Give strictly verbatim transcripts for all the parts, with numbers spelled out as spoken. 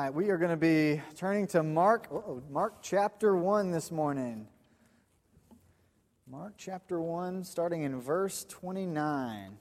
right, we are going to be turning to Mark, uh-oh, Mark chapter one this morning. Mark chapter one, starting in verse twenty-nine.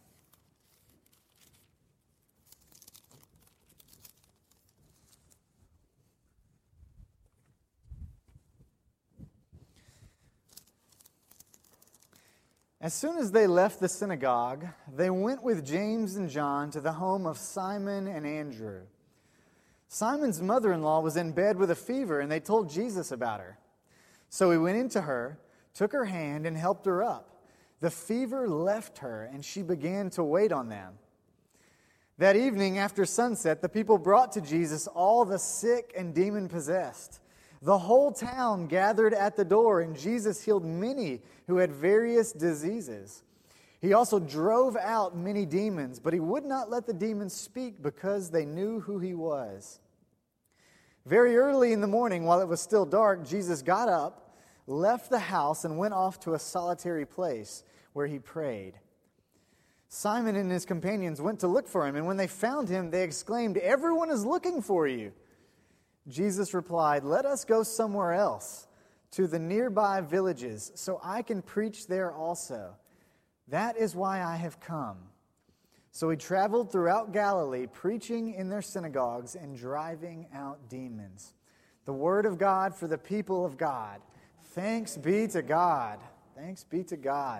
As soon as they left the synagogue, they went with James and John to the home of Simon and Andrew. Simon's mother-in-law was in bed with a fever, and they told Jesus about her. So he went into her, took her hand, and helped her up. The fever left her, and she began to wait on them. That evening, after sunset, the people brought to Jesus all the sick and demon-possessed. The whole town gathered at the door, and Jesus healed many who had various diseases. He also drove out many demons, but he would not let the demons speak because they knew who he was. Very early in the morning, while it was still dark, Jesus got up, left the house, and went off to a solitary place where he prayed. Simon and his companions went to look for him, and when they found him, they exclaimed, "Everyone is looking for you." Jesus replied, "Let us go somewhere else, to the nearby villages, so I can preach there also. That is why I have come." So he traveled throughout Galilee, preaching in their synagogues and driving out demons. The word of God for the people of God. Thanks be to God. Thanks be to God.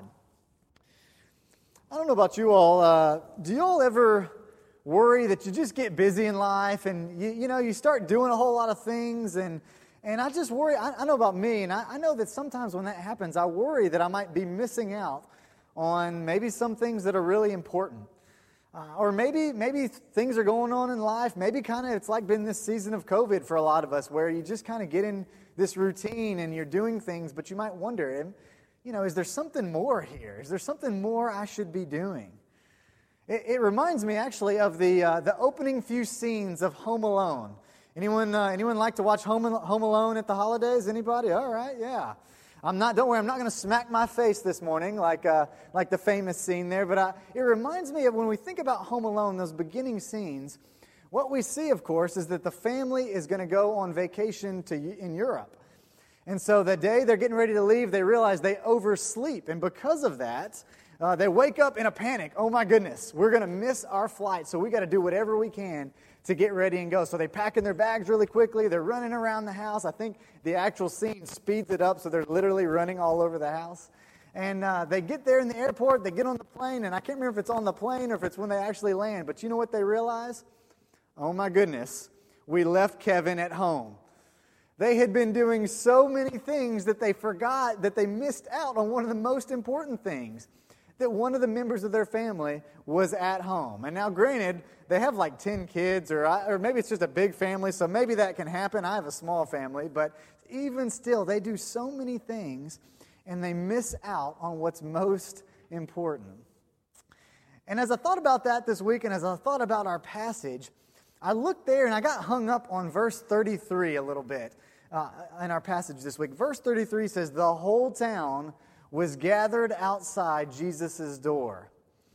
I don't know about you all. Uh, do you all ever worry that you just get busy in life and you, you know you start doing a whole lot of things and and I just worry. I, I know about me, and I, I know that sometimes when that happens, I worry that I might be missing out on maybe some things that are really important. Uh, or maybe maybe things are going on in life. Maybe kind of it's like been this season of COVID for a lot of us where you just kind of get in this routine and you're doing things, but you might wonder, you know, is there something more here? Is there something more I should be doing? It, it reminds me actually of the uh, the opening few scenes of Home Alone. Anyone uh, anyone like to watch Home Home Alone at the holidays? Anybody? All right, yeah. I'm not. Don't worry. I'm not going to smack my face this morning like uh, like the famous scene there. But uh, it reminds me of when we think about Home Alone, those beginning scenes. What we see, of course, is that the family is going to go on vacation to in Europe, and so the day they're getting ready to leave, they realize they oversleep, and because of that, uh, they wake up in a panic. Oh my goodness, we're going to miss our flight, so we got to do whatever we can to get ready and go. So they pack in their bags really quickly. They're running around the house. I think the actual scene speeds it up, so they're literally running all over the house. And uh, they get there in the airport. They get on the plane, and I can't remember if it's on the plane or if it's when they actually land. But you know what they realize? Oh, my goodness. We left Kevin at home. They had been doing so many things that they forgot that they missed out on one of the most important things, that one of the members of their family was at home. And now, granted, they have like ten kids, or or maybe it's just a big family, so maybe that can happen. I have a small family, but even still, they do so many things, and they miss out on what's most important. And as I thought about that this week, and as I thought about our passage, I looked there, and I got hung up on verse thirty-three a little bit uh, in our passage this week. Verse thirty-three says, "The whole town was gathered outside Jesus' door."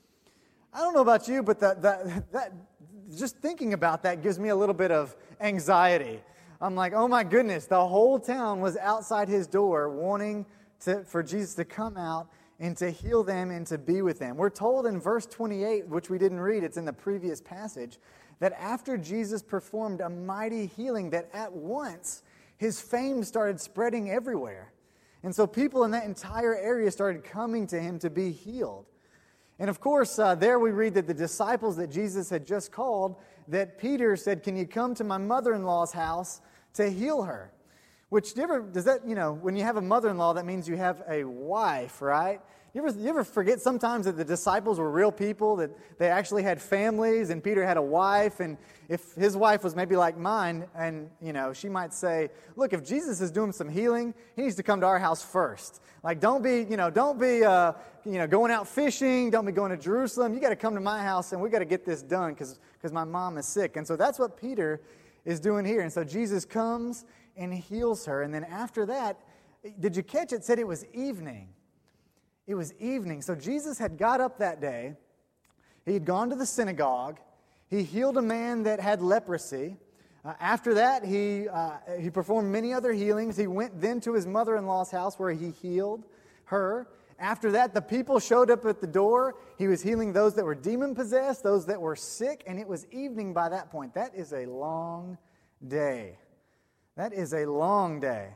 I don't know about you, but that, that that just thinking about that gives me a little bit of anxiety. I'm like, oh my goodness, the whole town was outside his door wanting to, for Jesus to come out and to heal them and to be with them. We're told in verse twenty-eight, which we didn't read, it's in the previous passage, that after Jesus performed a mighty healing, that at once his fame started spreading everywhere. And so people in that entire area started coming to him to be healed. And of course, uh, there we read that the disciples that Jesus had just called, that Peter said, "Can you come to my mother-in-law's house to heal her?" Which, do you ever, does that, you know, when you have a mother-in-law, that means you have a wife, right? You ever, you ever forget sometimes that the disciples were real people, that they actually had families, and Peter had a wife, and if his wife was maybe like mine, and, you know, she might say, look, if Jesus is doing some healing, he needs to come to our house first. Like, don't be, you know, don't be, uh, you know, going out fishing, don't be going to Jerusalem. You got to come to my house, and we got to get this done because because my mom is sick. And so that's what Peter is doing here. And so Jesus comes and heals her, and then after that, did you catch it? Said it was evening. It was evening. So Jesus had got up that day. He had gone to the synagogue. He healed a man that had leprosy. Uh, after that, he, uh, he performed many other healings. He went then to his mother-in-law's house where he healed her. After that, the people showed up at the door. He was healing those that were demon-possessed, those that were sick, and it was evening by that point. That is a long day. That is a long day.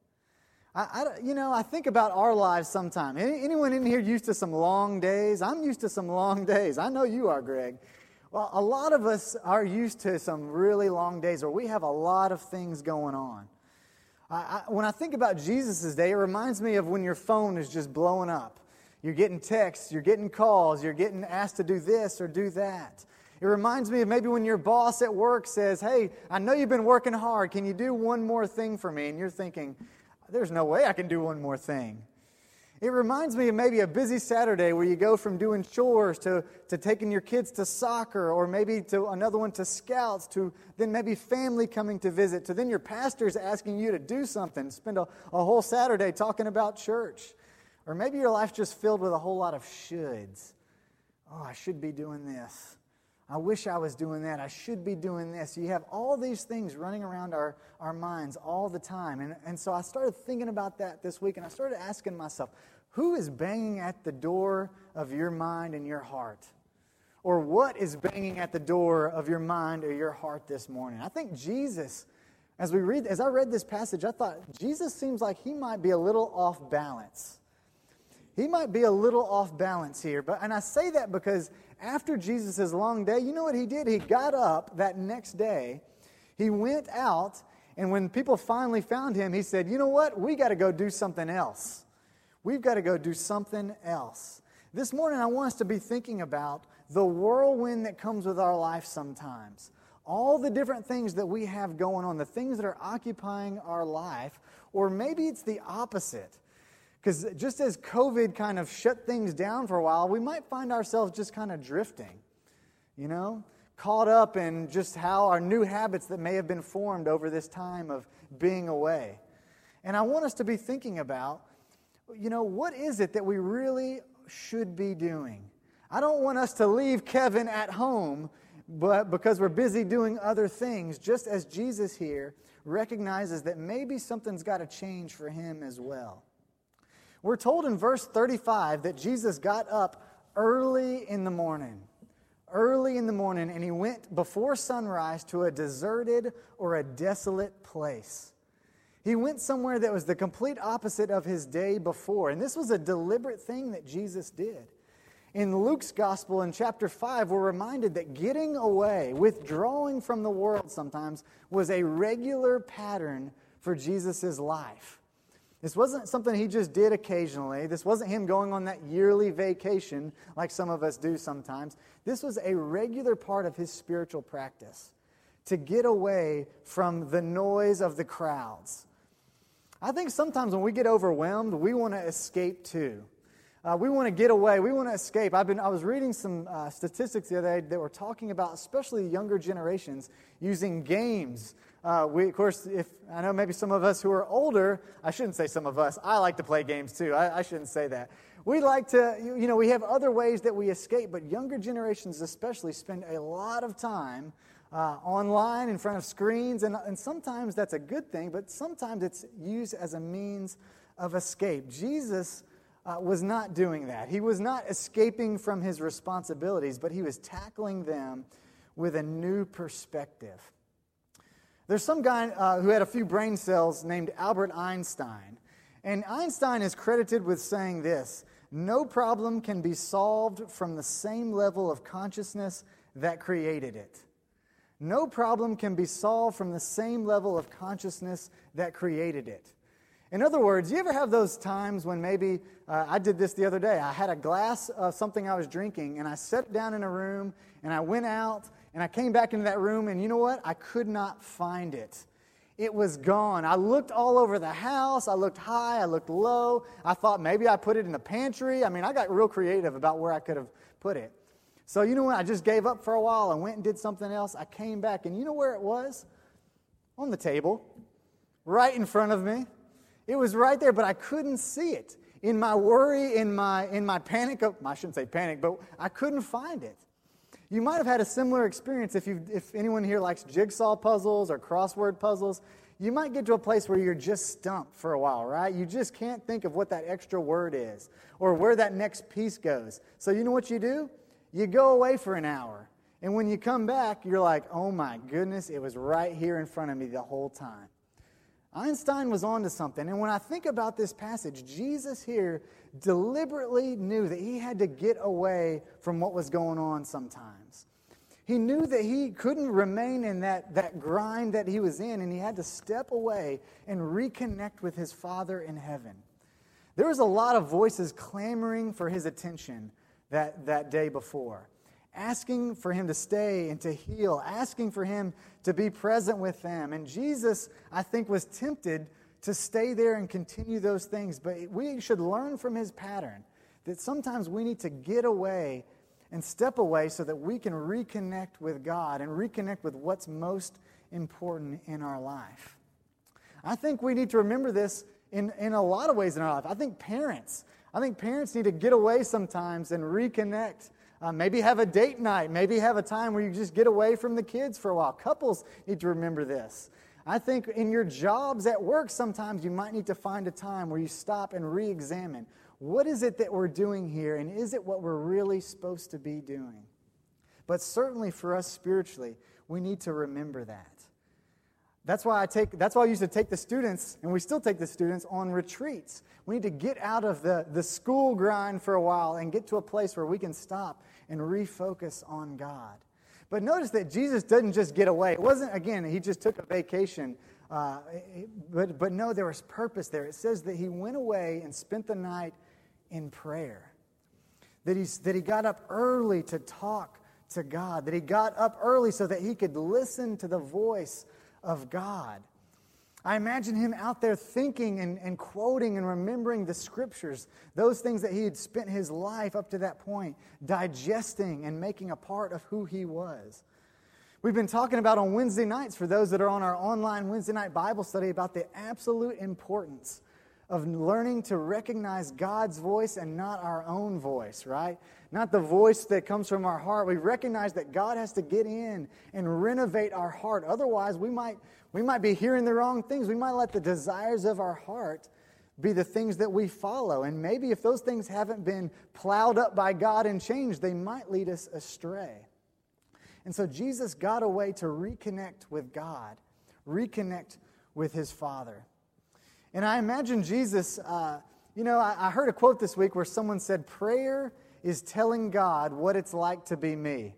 I, I, you know, I think about our lives sometime. Any, anyone in here used to some long days? I'm used to some long days. I know you are, Greg. Well, a lot of us are used to some really long days where we have a lot of things going on. I, I, when I think about Jesus' day, it reminds me of when your phone is just blowing up. You're getting texts, you're getting calls, you're getting asked to do this or do that. It reminds me of maybe when your boss at work says, hey, I know you've been working hard. Can you do one more thing for me? And you're thinking, there's no way I can do one more thing. It reminds me of maybe a busy Saturday where you go from doing chores to, to taking your kids to soccer, or maybe to another one to scouts, to then maybe family coming to visit, to then your pastor's asking you to do something, spend a, a whole Saturday talking about church. Or maybe your life's just filled with a whole lot of shoulds. Oh, I should be doing this. I wish I was doing that. I should be doing this. You have all these things running around our, our minds all the time. And, and so I started thinking about that this week, and I started asking myself, who is banging at the door of your mind and your heart? Or what is banging at the door of your mind or your heart this morning? I think Jesus, as we read, as I read this passage, I thought Jesus seems like he might be a little off balance. He might be a little off balance here. But and I say that because after Jesus' long day, you know what he did? He got up that next day. He went out, and when people finally found him, he said, you know what? We got to go do something else. We've got to go do something else. This morning, I want us to be thinking about the whirlwind that comes with our life sometimes. All the different things that we have going on, the things that are occupying our life, or maybe it's the opposite. Because just as COVID kind of shut things down for a while, we might find ourselves just kind of drifting, you know, caught up in just how our new habits that may have been formed over this time of being away. And I want us to be thinking about, you know, what is it that we really should be doing? I don't want us to leave Kevin at home but because we're busy doing other things, just as Jesus here recognizes that maybe something's got to change for him as well. We're told in verse thirty-five that Jesus got up early in the morning. Early in the morning, and he went before sunrise to a deserted or a desolate place. He went somewhere that was the complete opposite of his day before. And this was a deliberate thing that Jesus did. In Luke's gospel in chapter five, we're reminded that getting away, withdrawing from the world sometimes, was a regular pattern for Jesus' life. This wasn't something he just did occasionally. This wasn't him going on that yearly vacation like some of us do sometimes. This was a regular part of his spiritual practice, to get away from the noise of the crowds. I think sometimes when we get overwhelmed, we want to escape too. Uh, we want to get away. We want to escape. I've been. I was reading some uh, statistics the other day that were talking about, especially younger generations, using games. Uh, we, of course, if I know maybe some of us who are older, I shouldn't say some of us. I like to play games too. I, I shouldn't say that. We like to, you, you know, we have other ways that we escape, but younger generations especially spend a lot of time uh, online in front of screens, and, and sometimes that's a good thing, but sometimes it's used as a means of escape. Jesus Uh, was not doing that. He was not escaping from his responsibilities, but he was tackling them with a new perspective. There's some guy uh, who had a few brain cells named Albert Einstein. And Einstein is credited with saying this: no problem can be solved from the same level of consciousness that created it. No problem can be solved from the same level of consciousness that created it. In other words, you ever have those times when maybe, uh, I did this the other day, I had a glass of something I was drinking, and I sat down in a room, and I went out, and I came back into that room, and you know what? I could not find it. It was gone. I looked all over the house. I looked high. I looked low. I thought maybe I put it in the pantry. I mean, I got real creative about where I could have put it. So you know what? I just gave up for a while and went and did something else. I came back, and you know where it was? On the table, right in front of me. It was right there, but I couldn't see it. In my worry, in my in my panic, of, I shouldn't say panic, but I couldn't find it. You might have had a similar experience if you if anyone here likes jigsaw puzzles or crossword puzzles. You might get to a place where you're just stumped for a while, right? You just can't think of what that extra word is or where that next piece goes. So you know what you do? You go away for an hour. And when you come back, you're like, oh my goodness, it was right here in front of me the whole time. Einstein was onto something. And when I think about this passage, Jesus here deliberately knew that he had to get away from what was going on sometimes. He knew that he couldn't remain in that, that grind that he was in, and he had to step away and reconnect with his Father in heaven. There was a lot of voices clamoring for his attention that, that day before, asking for him to stay and to heal, asking for him to be present with them. And Jesus, I think, was tempted to stay there and continue those things. But we should learn from his pattern that sometimes we need to get away and step away so that we can reconnect with God and reconnect with what's most important in our life. I think we need to remember this in, in a lot of ways in our life. I think parents, I think parents need to get away sometimes and reconnect. Uh, maybe have a date night. Maybe have a time where you just get away from the kids for a while. Couples need to remember this. I think in your jobs at work, sometimes you might need to find a time where you stop and re-examine. What is it that we're doing here, and is it what we're really supposed to be doing? But certainly for us spiritually, we need to remember that. That's why I take. That's why I used to take the students, and we still take the students, on retreats. We need to get out of the, the school grind for a while and get to a place where we can stop and refocus on God. But notice that Jesus doesn't just get away. It wasn't, again, he just took a vacation. Uh, but, but no, there was purpose there. It says that he went away and spent the night in prayer. That, he's, that he got up early to talk to God. That he got up early so that he could listen to the voice of God. I imagine him out there thinking and, and quoting and remembering the scriptures, those things that he had spent his life up to that point digesting and making a part of who he was. We've been talking about on Wednesday nights, for those that are on our online Wednesday night Bible study, about the absolute importance of learning to recognize God's voice and not our own voice, right? Not the voice that comes from our heart. We recognize that God has to get in and renovate our heart. Otherwise, we might we might be hearing the wrong things. We might let the desires of our heart be the things that we follow. And maybe if those things haven't been plowed up by God and changed, they might lead us astray. And so Jesus got away to reconnect with God, reconnect with his Father. And I imagine Jesus, uh, you know, I, I heard a quote this week where someone said, prayer is telling God what it's like to be me.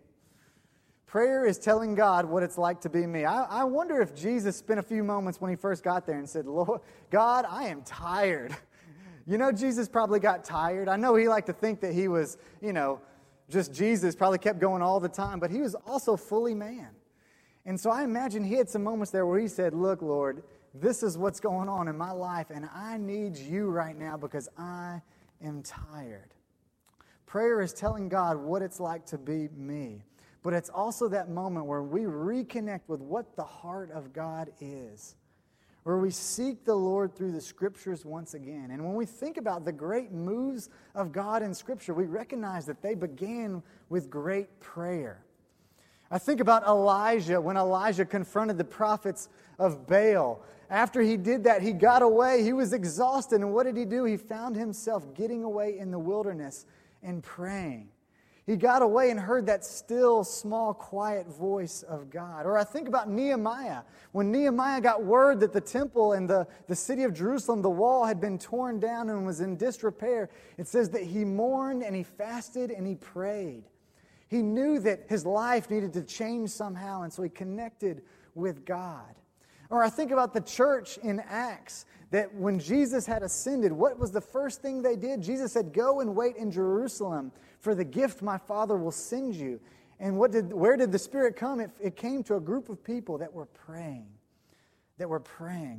Prayer is telling God what it's like to be me. I, I wonder if Jesus spent a few moments when he first got there and said, Lord, God, I am tired. You know, Jesus probably got tired. I know he liked to think that he was, you know, just Jesus, probably kept going all the time, but he was also fully man. And so I imagine he had some moments there where he said, look, Lord, this is what's going on in my life, and I need you right now because I am tired. Prayer is telling God what it's like to be me. But it's also that moment where we reconnect with what the heart of God is, where we seek the Lord through the Scriptures once again. And when we think about the great moves of God in Scripture, we recognize that they began with great prayer. I think about Elijah, when Elijah confronted the prophets of Baal. After he did that, he got away. He was exhausted. And what did he do? He found himself getting away in the wilderness and praying. He got away and heard that still, small, quiet voice of God. Or I think about Nehemiah. When Nehemiah got word that the temple and the, the city of Jerusalem, the wall had been torn down and was in disrepair, it says that he mourned and he fasted and he prayed. He knew that his life needed to change somehow, and so he connected with God. Or I think about the church in Acts, that when Jesus had ascended, what was the first thing they did? Jesus said, go and wait in Jerusalem for the gift my Father will send you. And what did? Where did the Spirit come? It, it came to a group of people that were praying, that were praying.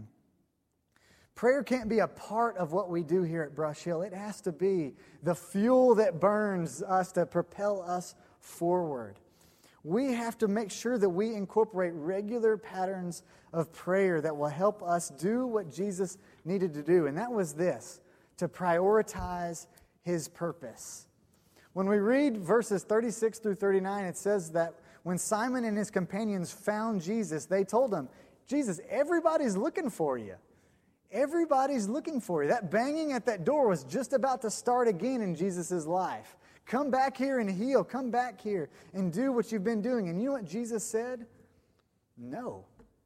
Prayer can't be a part of what we do here at Brush Hill. It has to be the fuel that burns us to propel us forward. We have to make sure that we incorporate regular patterns of prayer that will help us do what Jesus needed to do. And that was this, to prioritize his purpose. When we read verses thirty-six through thirty-nine, it says that when Simon and his companions found Jesus, they told him, Jesus, everybody's looking for you. Everybody's looking for you. That banging at that door was just about to start again in Jesus' life. Come back here and heal. Come back here and do what you've been doing. And you know what Jesus said? No.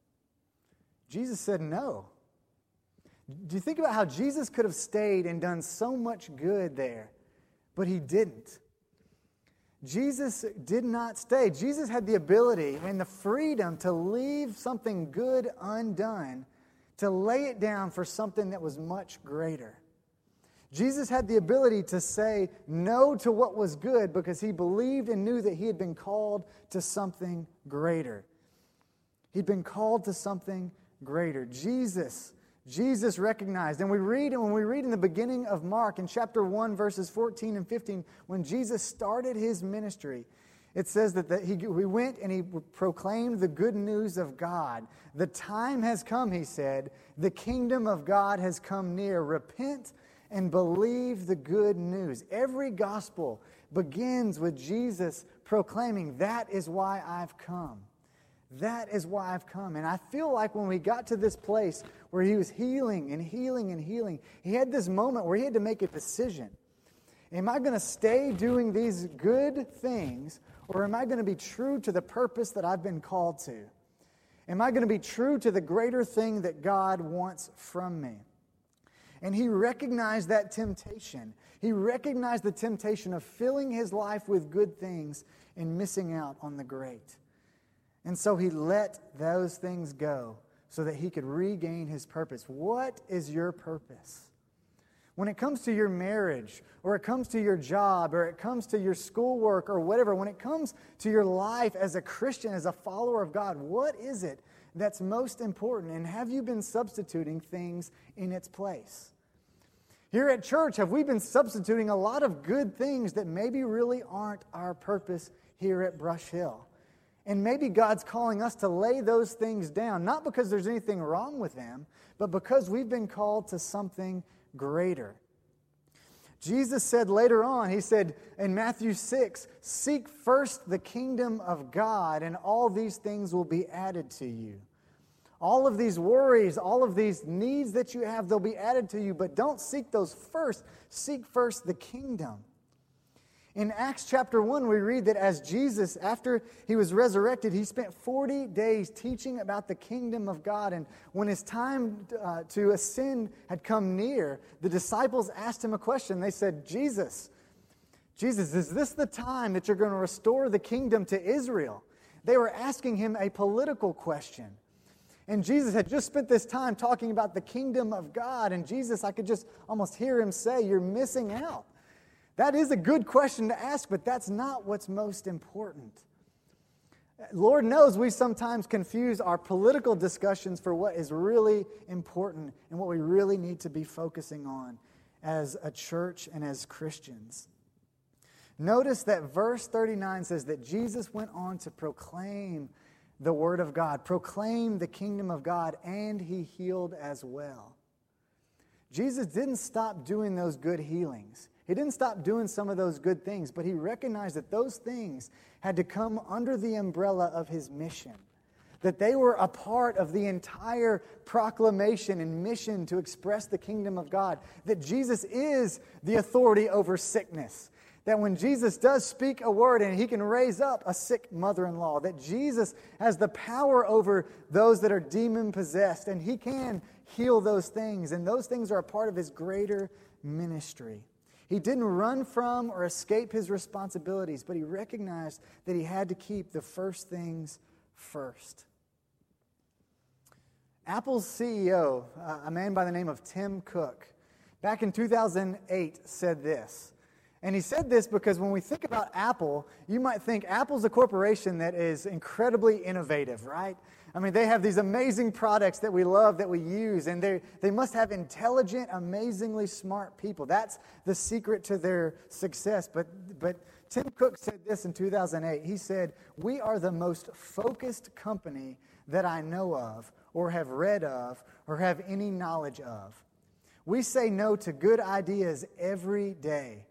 Jesus said no. Do you think about how Jesus could have stayed and done so much good there, but he didn't? Jesus did not stay. Jesus had the ability and the freedom to leave something good undone, to lay it down for something that was much greater. Jesus had the ability to say no to what was good because he believed and knew that he had been called to something greater. He'd been called to something greater. Jesus Jesus recognized, and we read when we read in the beginning of Mark in chapter one, verses fourteen and fifteen, when Jesus started his ministry, it says that the, he, he went and he proclaimed the good news of God. The time has come, he said. The kingdom of God has come near. Repent and believe the good news. Every gospel begins with Jesus proclaiming, that is why I've come. That is why I've come. And I feel like when we got to this place where he was healing and healing and healing, he had this moment where he had to make a decision. Am I going to stay doing these good things, or am I going to be true to the purpose that I've been called to? Am I going to be true to the greater thing that God wants from me? And he recognized that temptation. He recognized the temptation of filling his life with good things and missing out on the great. And so he let those things go so that he could regain his purpose. What is your purpose? When it comes to your marriage, or it comes to your job, or it comes to your schoolwork, or whatever, when it comes to your life as a Christian, as a follower of God, what is it that's most important? And have you been substituting things in its place? Here at church, have we been substituting a lot of good things that maybe really aren't our purpose here at Brush Hill? And maybe God's calling us to lay those things down, not because there's anything wrong with them, but because we've been called to something greater. Jesus said later on, he said in Matthew six, seek first the kingdom of God, and all these things will be added to you. All of these worries, all of these needs that you have, they'll be added to you, but don't seek those first. Seek first the kingdom. In Acts chapter one, we read that as Jesus, after he was resurrected, he spent forty days teaching about the kingdom of God. And when his time uh, to ascend had come near, the disciples asked him a question. They said, Jesus, Jesus, is this the time that you're going to restore the kingdom to Israel? They were asking him a political question. And Jesus had just spent this time talking about the kingdom of God. And Jesus, I could just almost hear him say, you're missing out. That is a good question to ask, but that's not what's most important. Lord knows we sometimes confuse our political discussions for what is really important and what we really need to be focusing on as a church and as Christians. Notice that verse thirty-nine says that Jesus went on to proclaim the Word of God, proclaim the kingdom of God, and he healed as well. Jesus didn't stop doing those good healings. He didn't stop doing some of those good things, but he recognized that those things had to come under the umbrella of his mission, that they were a part of the entire proclamation and mission to express the kingdom of God, that Jesus is the authority over sickness, that when Jesus does speak a word and he can raise up a sick mother-in-law, that Jesus has the power over those that are demon-possessed, and he can heal those things, and those things are a part of his greater ministry. He didn't run from or escape his responsibilities, but he recognized that he had to keep the first things first. Apple's C E O, a man by the name of Tim Cook, back in two thousand eight said this. And he said this because when we think about Apple, you might think Apple's a corporation that is incredibly innovative, right? I mean, they have these amazing products that we love, that we use, and they they must have intelligent, amazingly smart people. That's the secret to their success. But but Tim Cook said this in two thousand eight. He said, "We are the most focused company that I know of, or have read of, or have any knowledge of. We say no to good ideas every day.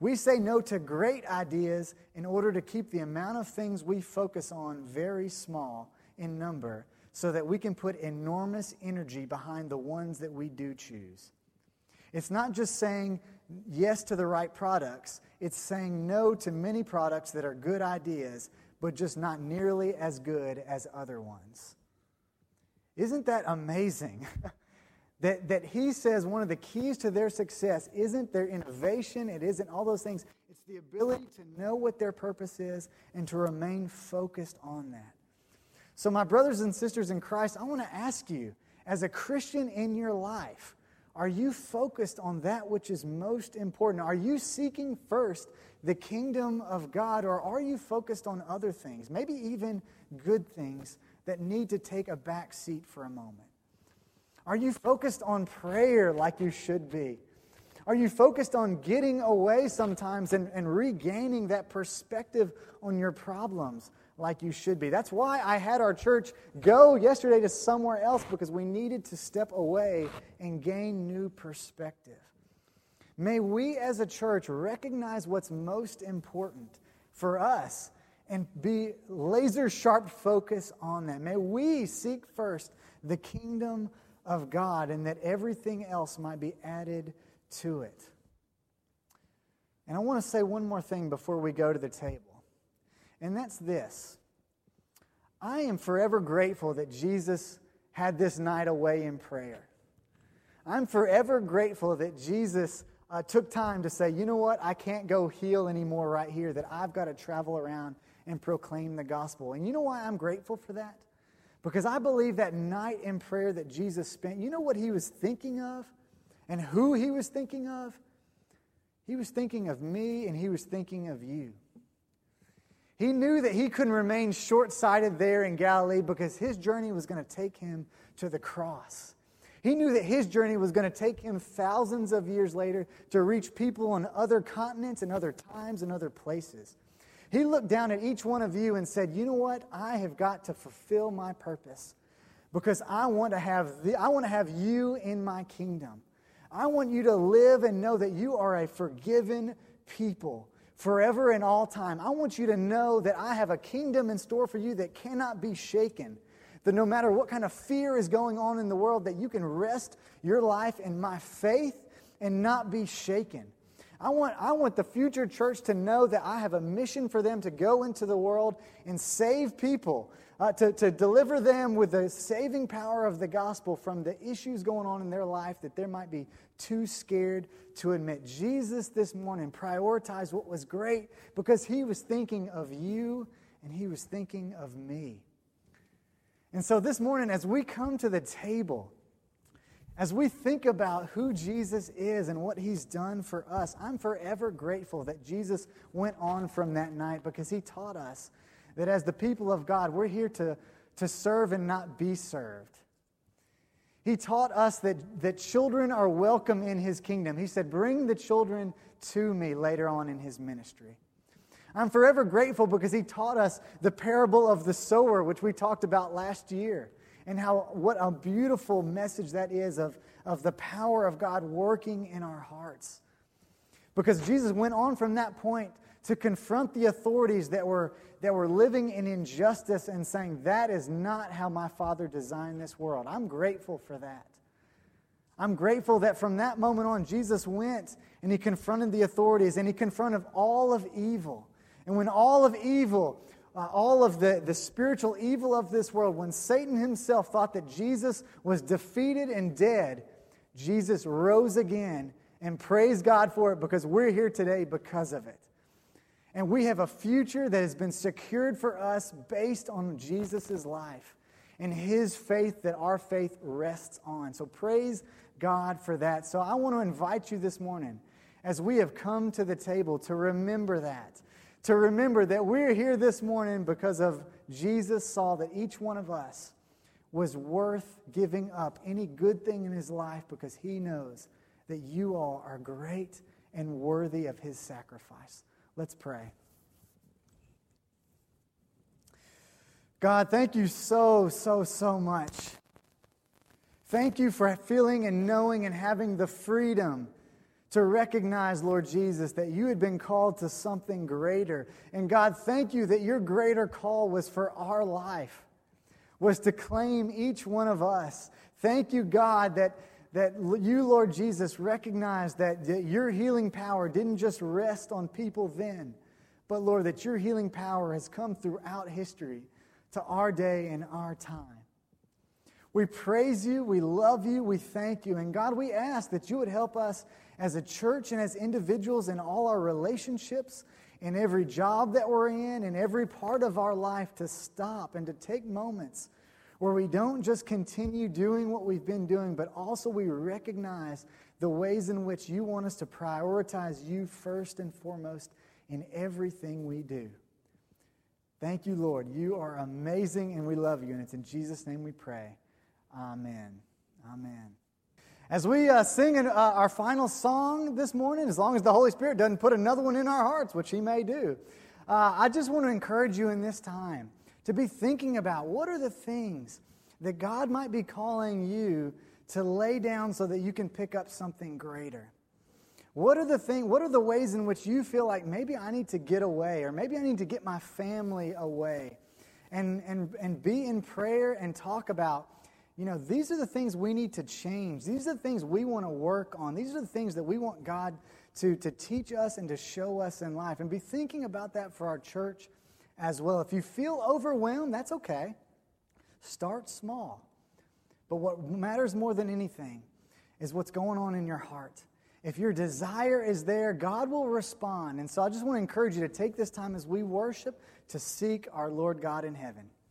We say no to great ideas in order to keep the amount of things we focus on very small in number so that we can put enormous energy behind the ones that we do choose. It's not just saying yes to the right products. It's saying no to many products that are good ideas, but just not nearly as good as other ones. Isn't that amazing? that, that he says one of the keys to their success isn't their innovation, it isn't all those things. It's the ability to know what their purpose is and to remain focused on that. So my brothers and sisters in Christ, I want to ask you, as a Christian in your life, are you focused on that which is most important? Are you seeking first the kingdom of God, or are you focused on other things, maybe even good things that need to take a back seat for a moment? Are you focused on prayer like you should be? Are you focused on getting away sometimes and, and regaining that perspective on your problems like you should be? That's why I had our church go yesterday to somewhere else, because we needed to step away and gain new perspective. May we as a church recognize what's most important for us and be laser sharp focus on that. May we seek first the kingdom of God, and that everything else might be added to it. And I want to say one more thing before we go to the table. And that's this. I am forever grateful that Jesus had this night away in prayer. I'm forever grateful that Jesus uh, took time to say, you know what, I can't go heal anymore right here, that I've got to travel around and proclaim the gospel. And you know why I'm grateful for that? Because I believe that night in prayer that Jesus spent, you know what he was thinking of and who he was thinking of? He was thinking of me, and he was thinking of you. He knew that he couldn't remain short-sighted there in Galilee because his journey was going to take him to the cross. He knew that his journey was going to take him thousands of years later to reach people on other continents and other times and other places. He looked down at each one of you and said, you know what? I have got to fulfill my purpose because I want to have the, I want to have you in my kingdom. I want you to live and know that you are a forgiven people forever and all time. I want you to know that I have a kingdom in store for you that cannot be shaken. That no matter what kind of fear is going on in the world, that you can rest your life in my faith and not be shaken. I want, I want the future church to know that I have a mission for them to go into the world and save people, uh, to, to deliver them with the saving power of the gospel from the issues going on in their life that they might be too scared to admit. Jesus this morning prioritized what was great because he was thinking of you and he was thinking of me. And so this morning, as we come to the table, as we think about who Jesus is and what he's done for us, I'm forever grateful that Jesus went on from that night because he taught us that as the people of God, we're here to, to serve and not be served. He taught us that, that children are welcome in his kingdom. He said, bring the children to me later on in his ministry. I'm forever grateful because he taught us the parable of the sower, which we talked about last year. And how what a beautiful message that is of, of the power of God working in our hearts. Because Jesus went on from that point to confront the authorities that were, that were living in injustice and saying, that is not how my Father designed this world. I'm grateful for that. I'm grateful that from that moment on, Jesus went and he confronted the authorities and he confronted all of evil. And when all of evil... Uh, all of the, the spiritual evil of this world, when Satan himself thought that Jesus was defeated and dead, Jesus rose again, and praise God for it because we're here today because of it. And we have a future that has been secured for us based on Jesus' life and his faith that our faith rests on. So praise God for that. So I want to invite you this morning, as we have come to the table, to remember that. To remember that we're here this morning because of Jesus saw that each one of us was worth giving up any good thing in his life because he knows that you all are great and worthy of his sacrifice. Let's pray. God, thank you so, so, so much. Thank you for feeling and knowing and having the freedom to recognize, Lord Jesus, that you had been called to something greater. And God, thank you that your greater call was for our life, was to claim each one of us. Thank you, God, that, that you, Lord Jesus, recognized that, that your healing power didn't just rest on people then, but, Lord, that your healing power has come throughout history to our day and our time. We praise you, we love you, we thank you. And God, we ask that you would help us as a church and as individuals in all our relationships, in every job that we're in, in every part of our life, to stop and to take moments where we don't just continue doing what we've been doing, but also we recognize the ways in which you want us to prioritize you first and foremost in everything we do. Thank you, Lord. You are amazing and we love you. And it's in Jesus' name we pray. Amen. Amen. As we uh, sing in, uh, our final song this morning, as long as the Holy Spirit doesn't put another one in our hearts, which He may do, uh, I just want to encourage you in this time to be thinking about what are the things that God might be calling you to lay down so that you can pick up something greater. What are the thing, what are the ways in which you feel like maybe I need to get away, or maybe I need to get my family away, and and and be in prayer and talk about, you know, these are the things we need to change. These are the things we want to work on. These are the things that we want God to, to teach us and to show us in life. And be thinking about that for our church as well. If you feel overwhelmed, that's okay. Start small. But what matters more than anything is what's going on in your heart. If your desire is there, God will respond. And so I just want to encourage you to take this time as we worship to seek our Lord God in heaven.